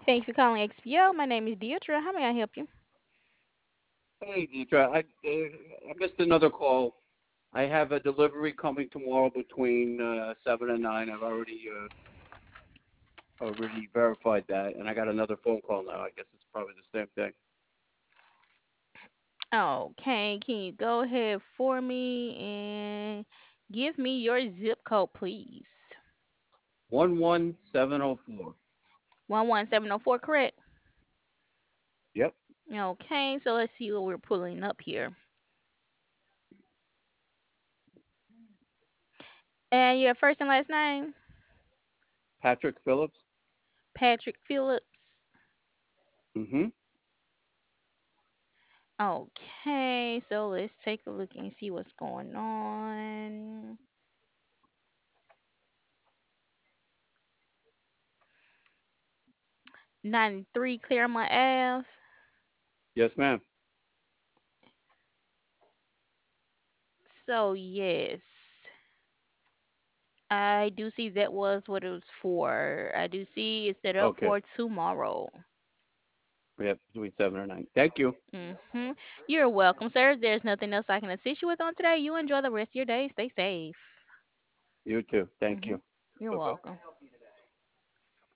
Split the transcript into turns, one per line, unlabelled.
Thanks for calling XPO. My name is Deidre. How may I help you?
Hey, Deidre, I missed another call. I have a delivery coming tomorrow between 7 and 9. I've already verified that, and I got another phone call now. I guess it's probably the same thing.
Okay, can you go ahead for me and give me your zip code, please?
11704.
11704, correct?
Yep.
Okay, so let's see what we're pulling up here. And your first and last name?
Patrick Phillips.
Patrick Phillips.
Mm-hmm.
Okay, so let's take a look and see what's going on. 93 Claremont Ave.
Yes, ma'am.
So, yes. I do see that was what it was for. I do see it's set up
Okay.
for tomorrow.
Yep, between 7 and 9. Thank you.
Hmm. You're welcome, sir. If there's nothing else I can assist you with on today, you enjoy the rest of your day. Stay safe.
You too. Thank
Hmm.
you.
You're
Bye-bye.
welcome.